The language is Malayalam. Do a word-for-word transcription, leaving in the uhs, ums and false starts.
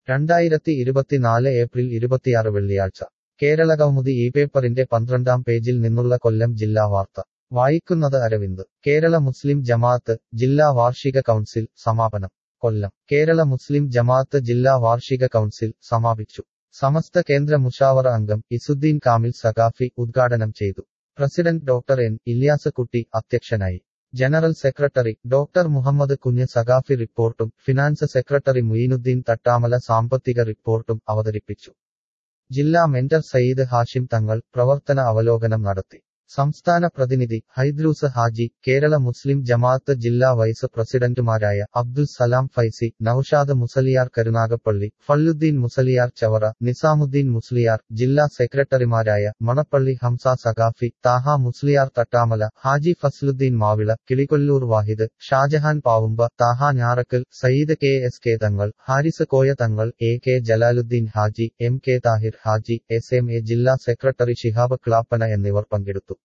രണ്ടായിരത്തി ഇരുപത്തിനാല് ഏപ്രിൽ ഇരുപത്തിയാറ് വെള്ളിയാഴ്ച കേരളകൗമുദി ഈ പേപ്പറിന്റെ പന്ത്രണ്ടാം പേജിൽ നിന്നുള്ള കൊല്ലം ജില്ലാ വാർത്ത വായിക്കുന്നത് അരവിന്ദ്. കേരള മുസ്ലിം ജമാഅത്ത് ജില്ലാ വാർഷിക കൗൺസിൽ സമാപനം. കൊല്ലം. കേരള മുസ്ലിം ജമാഅത്ത് ജില്ലാ വാർഷിക കൗൺസിൽ സമാപിച്ചു. സമസ്ത കേന്ദ്ര മുഷാവറ അംഗം ഇസുദ്ദീൻ കാമിൽ സഖാഫി ഉദ്ഘാടനം ചെയ്തു. പ്രസിഡന്റ് ഡോക്ടർ എൻ ഇല്യാസ് കുട്ടി അധ്യക്ഷനായി. ജനറൽ സെക്രട്ടറി ഡോക്ടർ മുഹമ്മദ് കുഞ്ഞ് സഖാഫി റിപ്പോർട്ടും ഫിനാൻസ് സെക്രട്ടറി മുയിനുദ്ദീൻ തട്ടാമല സാമ്പത്തിക റിപ്പോർട്ടും അവതരിപ്പിച്ചു. ജില്ലാ മെന്റർ സയ്യിദ് ഹാഷിം തങ്ങൾ പ്രവർത്തന അവലോകനം നടത്തി. സംസ്ഥാന പ്രതിനിധി ഹൈദ്രൂസ് ഹാജി, കേരള മുസ്ലിം ജമാഅത്ത് ജില്ലാ വൈസ് പ്രസിഡന്റുമാരായ അബ്ദുൽ സലാം ഫൈസി, നൌഷാദ് മുസലിയാർ കരുനാഗപ്പള്ളി, ഫള്ളുദ്ദീൻ മുസലിയാർ ചവറ, നിസാമുദ്ദീൻ മുസ്ലിയാർ, ജില്ലാ സെക്രട്ടറിമാരായ Manappally Hamza Saqafi, Thaha Musliyar Thattamala, Haji Fazluddin Mavila, Kilikollur Wahid, Shajahan Pavumba, Thaha Njarakkal, Sayyid K S K Thangal, Haris Koya Thangal, A K Jalaluddin Haji, M K Thahir Haji, S M A ജില്ലാ സെക്രട്ടറി ശിഹാബ് ക്ലാപ്പന എന്നിവർ പങ്കെടുത്തു.